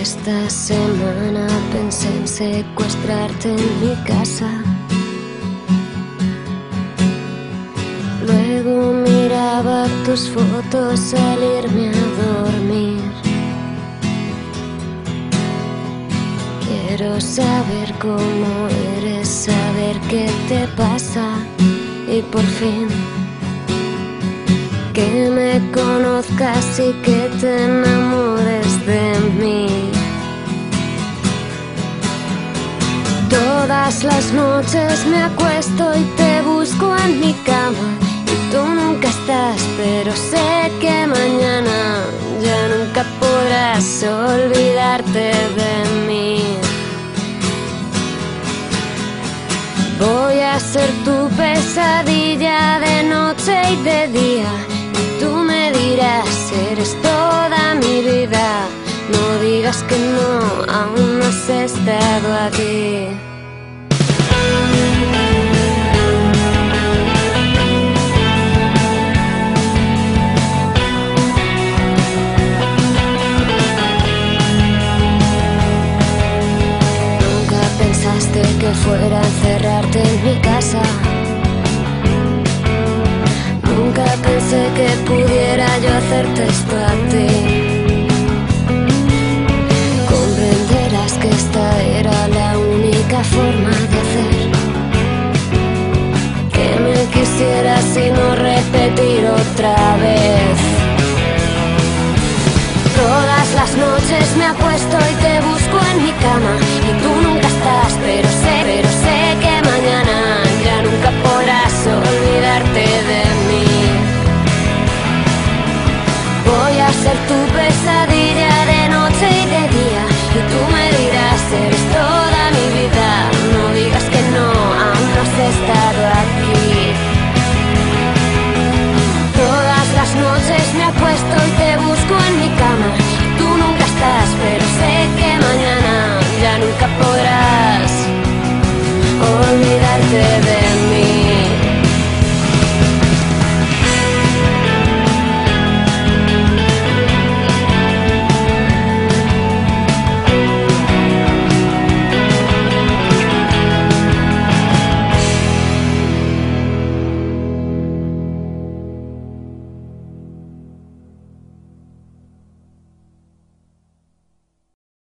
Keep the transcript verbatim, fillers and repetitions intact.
Esta semana pensé en secuestrarte en mi casa. Luego miraba tus fotos al irme a dormir. Quiero saber cómo eres, saber qué te pasa y por fin que me conozcas y que te enamores de mí. Todas las noches me acuesto y te busco en mi cama y tú nunca estás, pero sé que mañana ya nunca podrás olvidarte de mí. Voy a ser tu pesadilla de noche y de día. Tú me dirás, eres toda mi vida. No digas que no, aún no has estado aquí. Nunca pensaste que fuera a encerrarte en mi casa. Nunca pensé que pudiera yo hacerte esto a ti. Comprenderás que esta era la única forma de hacer que me quisieras y no repetir otra vez. Todas las noches me acuesto y te busco en mi cama y tú nunca estás, pero sé, pero sé que mañana ya nunca podrás olvidarte de mí. Voy a ser tu pesadilla de noche y de día y tú me dirás, eres toda mi vida. No digas que no, aún no has estado aquí. Todas las noches me acuesto y te busco en mi cama y tú nunca estás, pero sé que mañana ya nunca podrás olvidarte de